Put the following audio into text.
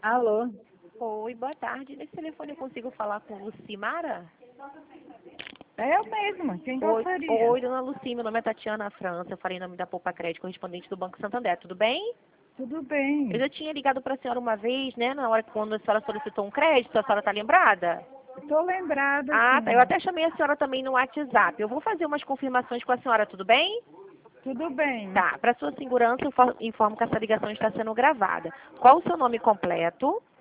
Alô? Oi, boa tarde. Nesse telefone eu consigo falar com Lucimara? É eu mesma, quem Oi, gostaria? oi, dona Luci, meu nome é Tatiana França, eu falei em nome da Poupa Crédito, correspondente do Banco Santander, tudo bem? Tudo Eu bem, já tinha ligado para a senhora uma vez, né, na hora que quando a senhora solicitou um crédito, a senhora está lembrada? estou lembrada Ah, tá, eu sim. até chamei a senhora também no WhatsApp. Eu vou fazer umas confirmações com a senhora, tudo bem? Tudo bem. Tá, para sua segurança, eu informo que essa ligação está sendo gravada. Qual o seu nome completo?